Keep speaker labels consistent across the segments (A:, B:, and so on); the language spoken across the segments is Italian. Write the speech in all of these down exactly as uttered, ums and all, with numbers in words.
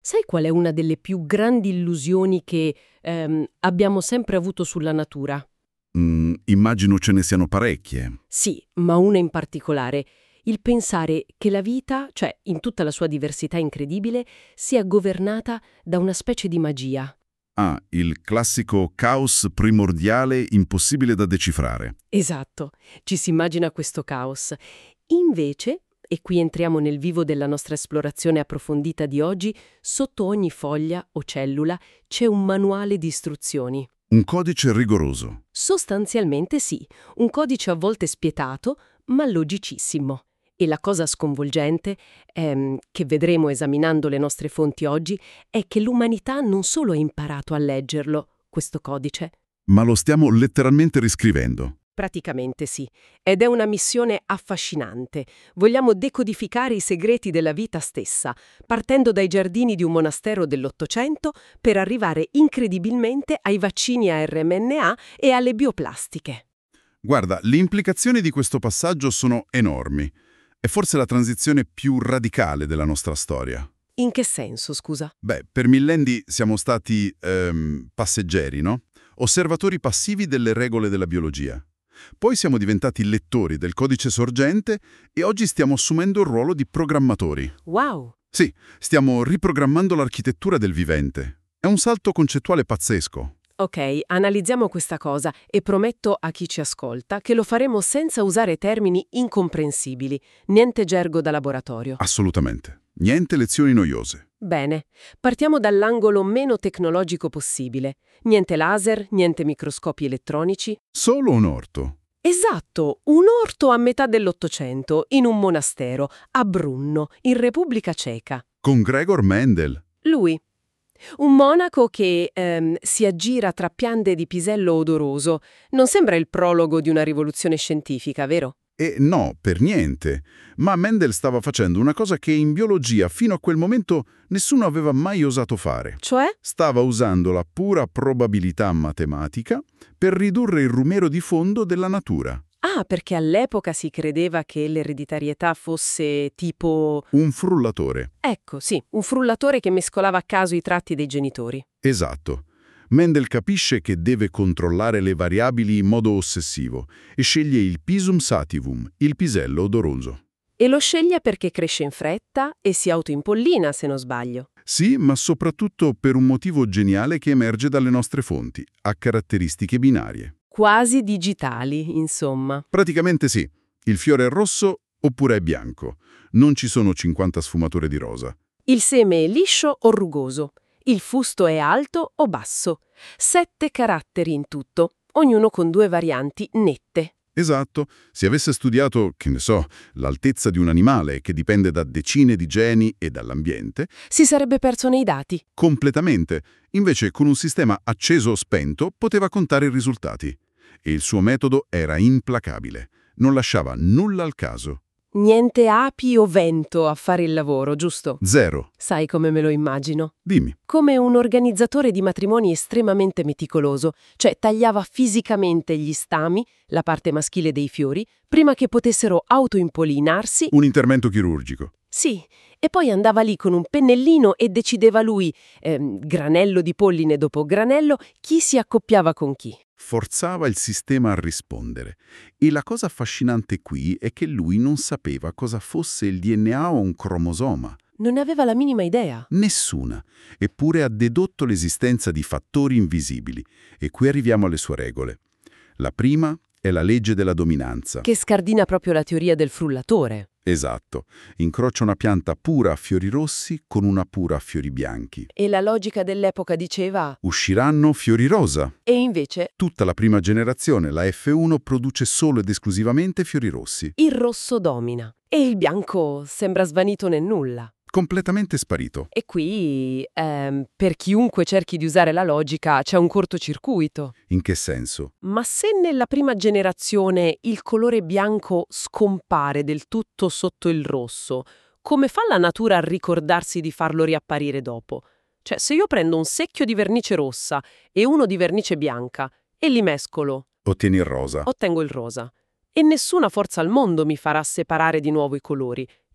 A: Sai qual è una delle più grandi illusioni che ehm, abbiamo sempre avuto sulla natura?
B: Mm, immagino ce ne siano parecchie.
A: Sì, ma una in particolare. Il pensare che la vita, cioè in tutta la sua diversità incredibile, sia governata da una specie di magia.
B: Ah, il classico caos primordiale impossibile da decifrare.
A: Esatto, ci si immagina questo caos. Invece, e qui entriamo nel vivo della nostra esplorazione approfondita di oggi, sotto ogni foglia o cellula c'è un manuale di istruzioni.
B: Un codice rigoroso.
A: Sostanzialmente sì, un codice a volte spietato, ma logicissimo. E la cosa sconvolgente, ehm, che vedremo esaminando le nostre fonti oggi, è che l'umanità non solo ha imparato a leggerlo, questo codice.
B: Ma lo stiamo letteralmente riscrivendo.
A: Praticamente sì, ed è una missione affascinante. Vogliamo decodificare i segreti della vita stessa, partendo dai giardini di un monastero dell'Ottocento per arrivare incredibilmente ai vaccini a erre emme enne a e alle bioplastiche.
B: Guarda, le implicazioni di questo passaggio sono enormi. È forse la transizione più radicale della nostra storia.
A: In che senso, scusa?
B: Beh, per millenni siamo stati ehm, passeggeri, no? Osservatori passivi delle regole della biologia. Poi siamo diventati lettori del codice sorgente e oggi stiamo assumendo il ruolo di programmatori.
A: Wow!
B: Sì, stiamo riprogrammando l'architettura del vivente. È un salto concettuale pazzesco.
A: Ok, analizziamo questa cosa e prometto a chi ci ascolta che lo faremo senza usare termini incomprensibili, niente gergo da laboratorio.
B: Assolutamente. Niente lezioni noiose.
A: Bene, partiamo dall'angolo meno tecnologico possibile. Niente laser, niente microscopi elettronici.
B: Solo un orto.
A: Esatto, un orto a metà dell'Ottocento, in un monastero, a Brunno, in Repubblica Ceca.
B: Con Gregor Mendel.
A: Lui. Un monaco che ehm, si aggira tra piante di pisello odoroso. Non sembra il prologo di una rivoluzione scientifica, vero?
B: E no, per niente. Ma Mendel stava facendo una cosa che in biologia fino a quel momento nessuno aveva mai osato fare.
A: Cioè?
B: Stava usando la pura probabilità matematica per ridurre il rumero di fondo della natura.
A: Ah, perché all'epoca si credeva che l'ereditarietà fosse tipo...
B: Un frullatore.
A: Ecco, sì, un frullatore che mescolava a caso i tratti dei genitori.
B: Esatto. Mendel capisce che deve controllare le variabili in modo ossessivo e sceglie il Pisum sativum, il pisello odoroso.
A: E lo sceglie perché cresce in fretta e si autoimpollina, se non sbaglio.
B: Sì, ma soprattutto per un motivo geniale che emerge dalle nostre fonti, ha caratteristiche binarie.
A: Quasi digitali, insomma.
B: Praticamente sì, il fiore è rosso oppure è bianco. Non ci sono cinquanta sfumature di rosa.
A: Il seme è liscio o rugoso. Il fusto è alto o basso. Sette caratteri in tutto, ognuno con due varianti nette.
B: Esatto, se avesse studiato, che ne so, l'altezza di un animale che dipende da decine di geni e dall'ambiente,
A: Si sarebbe perso nei dati.
B: completamente. Invece con un sistema acceso o spento poteva contare i risultati. E il suo metodo era implacabile. Non lasciava nulla al caso.
A: Niente api o vento a fare il lavoro, giusto?
B: Zero.
A: Sai come me lo immagino?
B: Dimmi.
A: Come un organizzatore di matrimoni estremamente meticoloso, cioè tagliava fisicamente gli stami, la parte maschile dei fiori, prima che potessero autoimpollinarsi.
B: Un intervento chirurgico.
A: Sì, e poi andava lì con un pennellino e decideva lui, ehm, granello di polline dopo granello, chi si accoppiava con chi.
B: Forzava il sistema a rispondere. E la cosa affascinante qui è che lui non sapeva cosa fosse il D N A o un cromosoma.
A: Non ne aveva la minima idea.
B: Nessuna. Eppure ha dedotto l'esistenza di fattori invisibili. E qui arriviamo alle sue regole. La prima è la legge della dominanza.
A: Che scardina proprio la teoria del frullatore.
B: Esatto. Incrocia una pianta pura a fiori rossi con una pura a fiori bianchi.
A: E la logica dell'epoca diceva...
B: Usciranno fiori rosa.
A: E invece
B: Tutta la prima generazione, la F uno, produce solo ed esclusivamente fiori rossi.
A: il rosso domina. E il bianco sembra svanito nel nulla.
B: Completamente sparito.
A: E qui, ehm, per chiunque cerchi di usare la logica, c'è un cortocircuito.
B: In che senso?
A: Ma se nella prima generazione il colore bianco scompare del tutto sotto il rosso, come fa la natura a ricordarsi di farlo riapparire dopo? Cioè, se io prendo un secchio di vernice rossa e uno di vernice bianca e li mescolo,
B: Ottieni il rosa.
A: ottengo il rosa. E nessuna forza al mondo mi farà separare di nuovo i colori.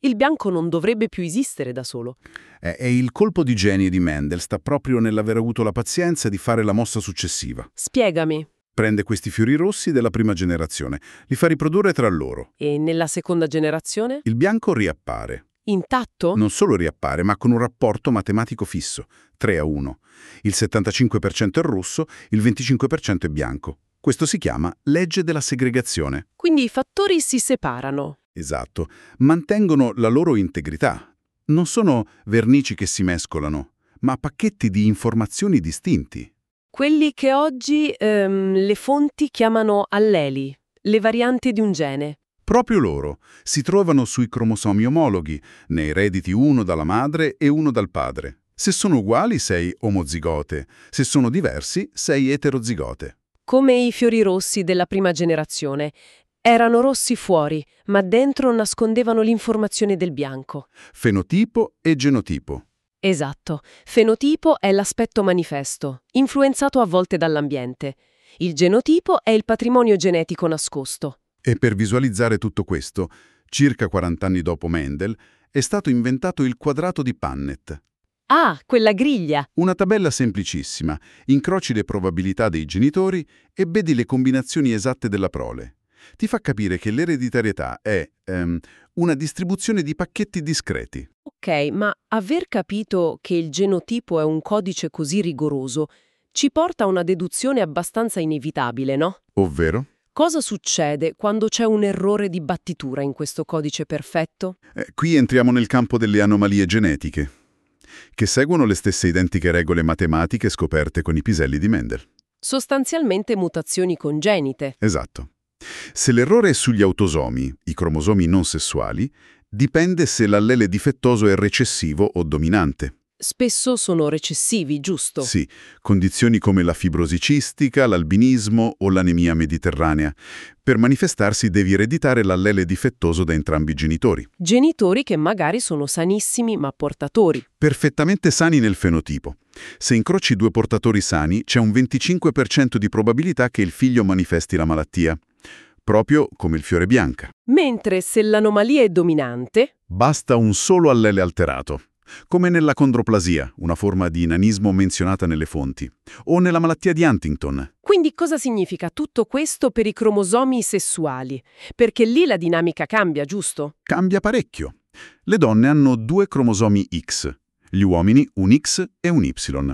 A: Il bianco non dovrebbe più esistere da solo.
B: È, è il colpo di genio di Mendel, sta proprio nell'aver avuto la pazienza di fare la mossa successiva.
A: Spiegami.
B: Prende questi fiori rossi della prima generazione, li fa riprodurre tra loro.
A: E nella seconda generazione?
B: Il bianco riappare.
A: Intatto?
B: Non solo riappare, ma con un rapporto matematico fisso, tre a uno. Il settantacinque per cento è rosso, il venticinque per cento è bianco. Questo si chiama legge della segregazione.
A: Quindi i fattori si separano.
B: Esatto, mantengono la loro integrità. Non sono vernici che si mescolano, ma pacchetti di informazioni distinti.
A: Quelli che oggi ehm, le fonti chiamano alleli, le varianti di un gene.
B: Proprio loro si trovano sui cromosomi omologhi, ne erediti uno dalla madre e uno dal padre. Se sono uguali sei omozigote, se sono diversi sei eterozigote.
A: Come i fiori rossi della prima generazione. Erano rossi fuori, ma dentro nascondevano l'informazione del bianco.
B: Fenotipo e genotipo.
A: Esatto. Fenotipo è l'aspetto manifesto, influenzato a volte dall'ambiente. Il genotipo è il patrimonio genetico nascosto.
B: E per visualizzare tutto questo, circa quaranta anni dopo Mendel, è stato inventato il quadrato di Punnett.
A: Ah, quella griglia!
B: Una tabella semplicissima, incroci le probabilità dei genitori e vedi le combinazioni esatte della prole. Ti fa capire che l'ereditarietà è ehm, una distribuzione di pacchetti discreti.
A: Ok, ma aver capito che il genotipo è un codice così rigoroso ci porta a una deduzione abbastanza inevitabile, no?
B: Ovvero?
A: Cosa succede quando c'è un errore di battitura in questo codice perfetto?
B: Eh, qui entriamo nel campo delle anomalie genetiche, che seguono le stesse identiche regole matematiche scoperte con i piselli di Mendel.
A: Sostanzialmente mutazioni congenite.
B: Esatto. Se l'errore è sugli autosomi, i cromosomi non sessuali, dipende se l'allele difettoso è recessivo o dominante.
A: Spesso sono recessivi, giusto?
B: Sì, condizioni come la fibrosi cistica, l'albinismo o l'anemia mediterranea. Per manifestarsi devi ereditare l'allele difettoso da entrambi i genitori.
A: Genitori che magari sono sanissimi ma portatori.
B: Perfettamente sani nel fenotipo. Se incroci due portatori sani, c'è un venticinque per cento di probabilità che il figlio manifesti la malattia. Proprio come il fiore bianca.
A: Mentre se l'anomalia è dominante...
B: Basta un solo allele alterato. Come nella condroplasia, una forma di nanismo menzionata nelle fonti, o nella malattia di Huntington.
A: Quindi cosa significa tutto questo per i cromosomi sessuali? Perché lì la dinamica cambia, giusto?
B: Cambia parecchio. Le donne hanno due cromosomi X, gli uomini un X e un Y.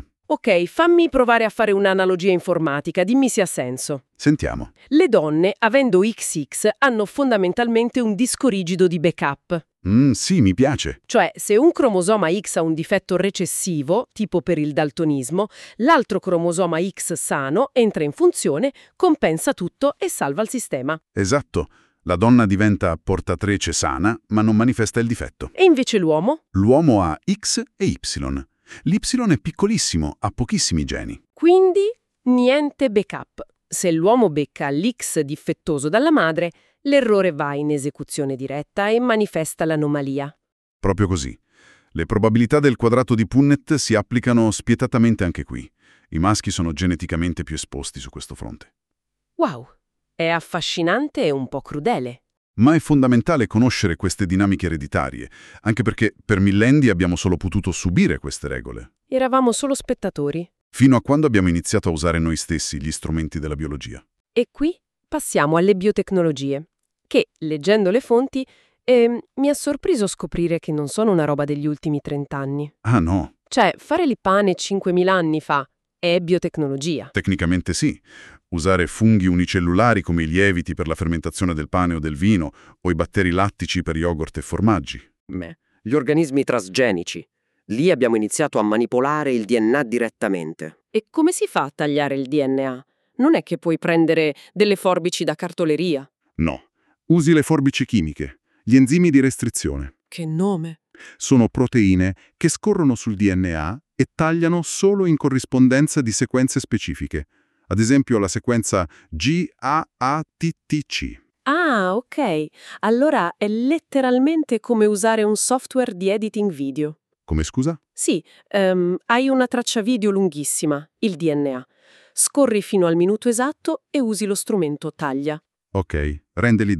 A: Ok, fammi provare a fare un'analogia informatica, dimmi se ha senso.
B: Sentiamo.
A: Le donne, avendo X X, hanno fondamentalmente un disco rigido di backup.
B: Mm, sì, mi piace.
A: Cioè, se un cromosoma X ha un difetto recessivo, tipo per il daltonismo, l'altro cromosoma X sano entra in funzione, compensa tutto e salva il sistema.
B: Esatto. La donna diventa portatrice sana, ma non manifesta il difetto.
A: E invece l'uomo?
B: L'uomo ha X e Y. L'Y è piccolissimo, ha pochissimi geni.
A: Quindi, niente backup. Se l'uomo becca l'X difettoso dalla madre, l'errore va in esecuzione diretta e manifesta l'anomalia.
B: Proprio così. Le probabilità del quadrato di Punnett si applicano spietatamente anche qui. I maschi sono geneticamente più esposti su questo fronte.
A: Wow, è affascinante e un po' crudele.
B: Ma è fondamentale conoscere queste dinamiche ereditarie, anche perché per millenni abbiamo solo potuto subire queste regole.
A: Eravamo solo spettatori.
B: Fino a quando abbiamo iniziato a usare noi stessi gli strumenti della biologia.
A: E qui passiamo alle biotecnologie, che, leggendo le fonti, eh, mi ha sorpreso scoprire che non sono una roba degli ultimi trent'anni.
B: Ah no,
A: Cioè, fare il pane cinquemila anni fa è biotecnologia.
B: tecnicamente sì. Usare funghi unicellulari come i lieviti per la fermentazione del pane o del vino, o i batteri lattici per yogurt e formaggi.
C: Beh, gli organismi trasgenici. Lì abbiamo iniziato a manipolare il D N A direttamente.
A: E come si fa a tagliare il D N A? Non è che puoi prendere delle forbici da cartoleria.
B: No, usi le forbici chimiche, gli enzimi di restrizione.
A: Che nome?
B: Sono proteine che scorrono sul D N A e tagliano solo in corrispondenza di sequenze specifiche. Ad esempio la sequenza G A A T T C.
A: Ah, ok. Allora è letteralmente come usare un software di editing video.
B: Come scusa?
A: Sì, ehm, hai una traccia video lunghissima, il D N A. Scorri fino al minuto esatto e usi lo strumento taglia.
B: Ok, rende l'idea.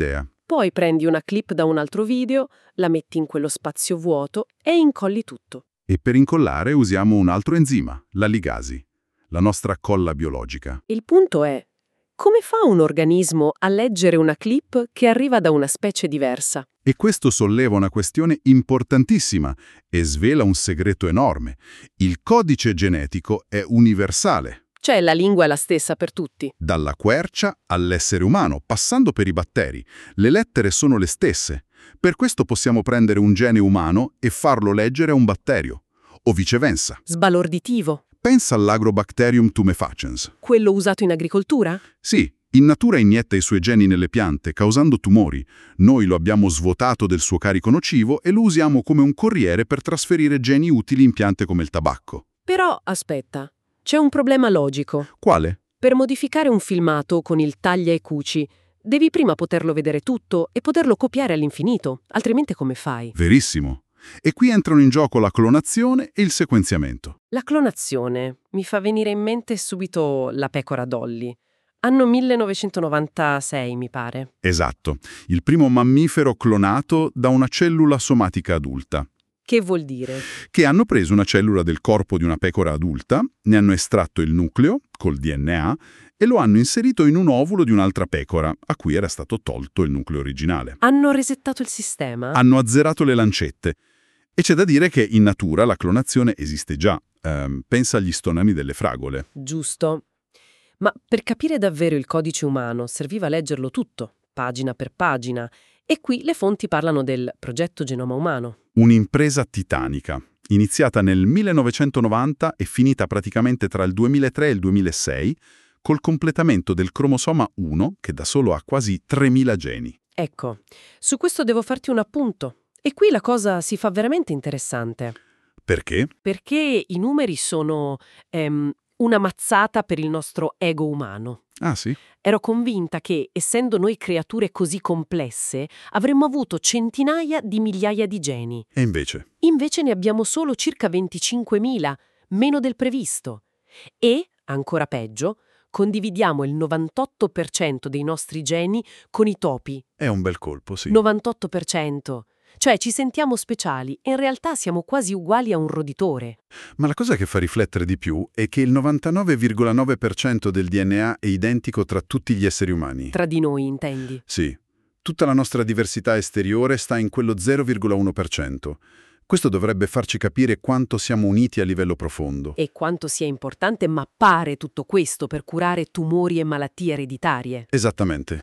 A: Poi prendi una clip da un altro video, la metti in quello spazio vuoto e incolli tutto.
B: E per incollare usiamo un altro enzima, la ligasi, la nostra colla biologica.
A: Il punto è, come fa un organismo a leggere una clip che arriva da una specie diversa?
B: E questo solleva una questione importantissima e svela un segreto enorme. Il codice genetico è universale.
A: Cioè la lingua è la stessa per tutti.
B: Dalla quercia all'essere umano, passando per i batteri. Le lettere sono le stesse. Per questo possiamo prendere un gene umano e farlo leggere a un batterio. O viceversa.
A: Sbalorditivo.
B: Pensa all'Agrobacterium tumefaciens.
A: Quello usato in agricoltura?
B: Sì, in natura inietta i suoi geni nelle piante, causando tumori. Noi lo abbiamo svuotato del suo carico nocivo e lo usiamo come un corriere per trasferire geni utili in piante come il tabacco.
A: Però, aspetta, c'è un problema logico.
B: Quale?
A: Per modificare un filmato con il taglia e cuci, devi prima poterlo vedere tutto e poterlo copiare all'infinito, altrimenti come fai?
B: Verissimo. E qui entrano in gioco la clonazione e il sequenziamento.
A: La clonazione mi fa venire in mente subito la pecora Dolly. Anno millenovecentonovantasei, mi pare.
B: Esatto, il primo mammifero clonato da una cellula somatica adulta.
A: Che vuol dire?
B: Che hanno preso una cellula del corpo di una pecora adulta, ne hanno estratto il nucleo, col D N A, e lo hanno inserito in un ovulo di un'altra pecora, a cui era stato tolto il nucleo originale.
A: Hanno resettato il sistema?
B: Hanno azzerato le lancette. E c'è da dire che in natura la clonazione esiste già. Ehm, pensa agli stonami delle fragole.
A: Giusto. Ma per capire davvero il codice umano serviva leggerlo tutto, pagina per pagina, e qui le fonti parlano del progetto Genoma Umano.
B: Un'impresa titanica, iniziata nel millenovecentonovanta e finita praticamente tra il duemilatré e il duemilasei, col completamento del cromosoma uno, che da solo ha quasi tremila geni.
A: Ecco, su questo devo farti un appunto. E qui la cosa si fa veramente interessante.
B: Perché?
A: Perché i numeri sono ehm, una mazzata per il nostro ego umano.
B: Ah sì?
A: Ero convinta che, essendo noi creature così complesse, avremmo avuto centinaia di migliaia di geni.
B: E invece?
A: Invece ne abbiamo solo circa venticinquemila, meno del previsto. E, ancora peggio, condividiamo il novantotto per cento dei nostri geni con i topi.
B: È un bel colpo, sì.
A: novantotto per cento. Cioè ci sentiamo speciali e in realtà siamo quasi uguali a un roditore.
B: Ma la cosa che fa riflettere di più è che il novantanove virgola nove per cento del D N A è identico tra tutti gli esseri umani.
A: Tra di noi, intendi?
B: Sì. Tutta la nostra diversità esteriore sta in quello zero virgola uno per cento. Questo dovrebbe farci capire quanto siamo uniti a livello profondo.
A: E quanto sia importante mappare tutto questo per curare tumori e malattie ereditarie.
B: Esattamente.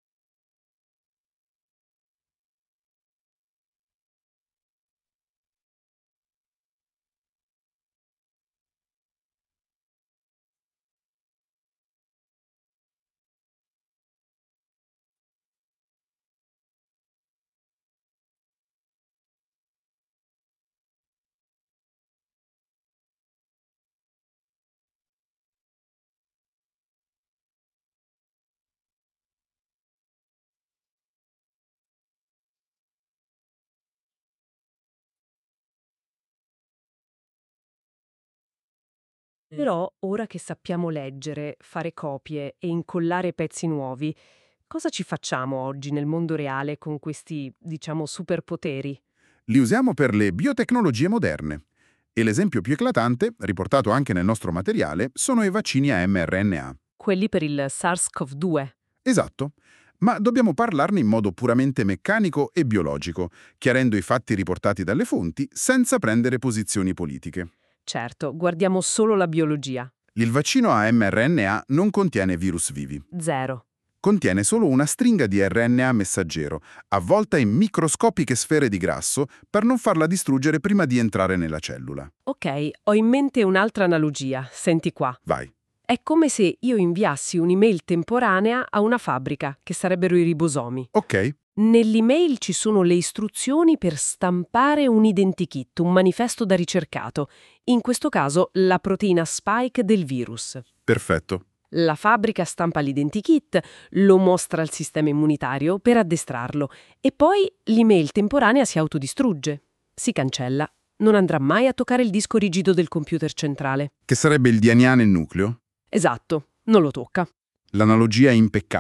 A: Però, ora che sappiamo leggere, fare copie e incollare pezzi nuovi, cosa ci facciamo oggi nel mondo reale con questi, diciamo, superpoteri?
B: Li usiamo per le biotecnologie moderne. E l'esempio più eclatante, riportato anche nel nostro materiale, sono i vaccini a mRNA.
A: Quelli per il SARS-CoV due.
B: Esatto. Ma dobbiamo parlarne in modo puramente meccanico e biologico, chiarendo i fatti riportati dalle fonti senza prendere posizioni politiche.
A: Certo, guardiamo solo la biologia.
B: Il vaccino a mRNA non contiene virus vivi.
A: Zero.
B: Contiene solo una stringa di R N A messaggero, avvolta in microscopiche sfere di grasso per non farla distruggere prima di entrare nella cellula.
A: Ok, ho in mente un'altra analogia. Senti qua.
B: Vai.
A: È come se io inviassi un'email temporanea a una fabbrica, che sarebbero i ribosomi.
B: Ok.
A: Nell'email ci sono le istruzioni per stampare un identikit, un manifesto da ricercato. In questo caso, la proteina spike del virus.
B: Perfetto.
A: La fabbrica stampa l'identikit, lo mostra al sistema immunitario per addestrarlo e poi l'email temporanea si autodistrugge. Si cancella. Non andrà mai a toccare il disco rigido del computer centrale.
B: Che sarebbe il D N A nel nucleo?
A: Esatto, non lo tocca.
B: L'analogia è impeccabile.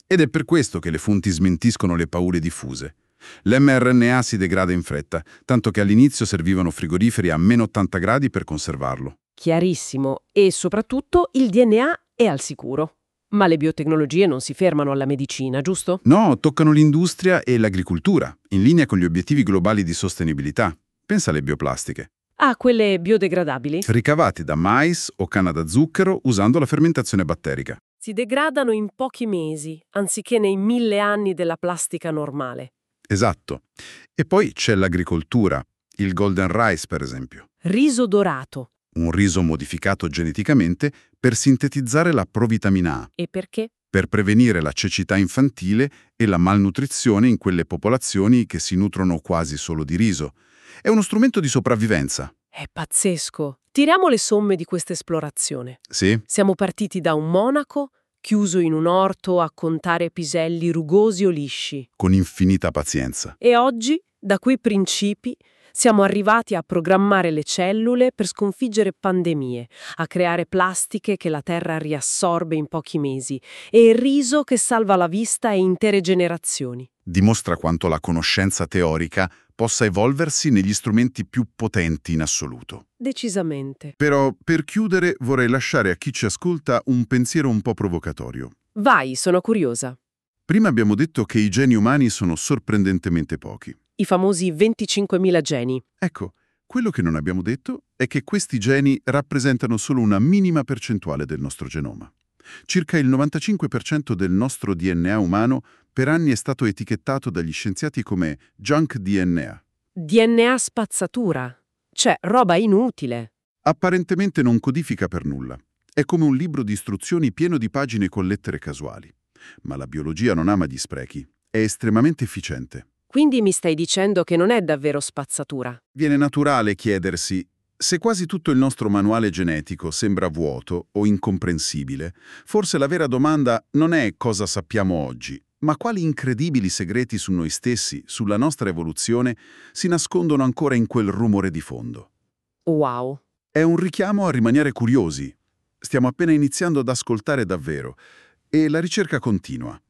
B: Ed è per questo che le fonti smentiscono le paure diffuse. L'emme erre enne a si degrada in fretta, tanto che all'inizio servivano frigoriferi a meno ottanta gradi per conservarlo.
A: Chiarissimo. E soprattutto il di enne a è al sicuro. Ma le biotecnologie non si fermano alla medicina, giusto?
B: No, toccano l'industria e l'agricoltura, in linea con gli obiettivi globali di sostenibilità. Pensa alle bioplastiche.
A: Ah, quelle biodegradabili?
B: Ricavati da mais o canna da zucchero usando la fermentazione batterica.
A: Si degradano in pochi mesi, anziché nei mille anni della plastica normale.
B: Esatto. E poi c'è l'agricoltura, il golden rice per esempio.
A: Riso dorato.
B: Un riso modificato geneticamente per sintetizzare la provitamina A,
A: E perché?
B: per prevenire la cecità infantile e la malnutrizione in quelle popolazioni che si nutrono quasi solo di riso. È uno strumento di sopravvivenza.
A: È pazzesco. Tiriamo le somme di questa esplorazione.
B: Sì?
A: Siamo partiti da un monaco, chiuso in un orto a contare piselli rugosi o lisci.
B: Con infinita pazienza.
A: E oggi, da quei principi, siamo arrivati a programmare le cellule per sconfiggere pandemie, a creare plastiche che la Terra riassorbe in pochi mesi e il riso che salva la vista e intere generazioni.
B: Dimostra quanto la conoscenza teorica possa evolversi negli strumenti più potenti in assoluto.
A: Decisamente.
B: Però, per chiudere, vorrei lasciare a chi ci ascolta un pensiero un po' provocatorio.
A: Vai, sono curiosa.
B: Prima abbiamo detto che i geni umani sono sorprendentemente pochi.
A: I famosi venticinquemila geni.
B: Ecco, quello che non abbiamo detto è che questi geni rappresentano solo una minima percentuale del nostro genoma. Circa il novantacinque per cento del nostro di enne a umano per anni è stato etichettato dagli scienziati come junk di enne a.
A: di enne a spazzatura. Cioè, roba inutile.
B: Apparentemente non codifica per nulla. È come un libro di istruzioni pieno di pagine con lettere casuali. Ma la biologia non ama gli sprechi. È estremamente efficiente.
A: Quindi mi stai dicendo che non è davvero spazzatura?
B: Viene naturale chiedersi, se quasi tutto il nostro manuale genetico sembra vuoto o incomprensibile, forse la vera domanda non è cosa sappiamo oggi, ma quali incredibili segreti su noi stessi, sulla nostra evoluzione, si nascondono ancora in quel rumore di fondo.
A: Wow.
B: È un richiamo a rimanere curiosi. Stiamo appena iniziando ad ascoltare davvero, e la ricerca continua.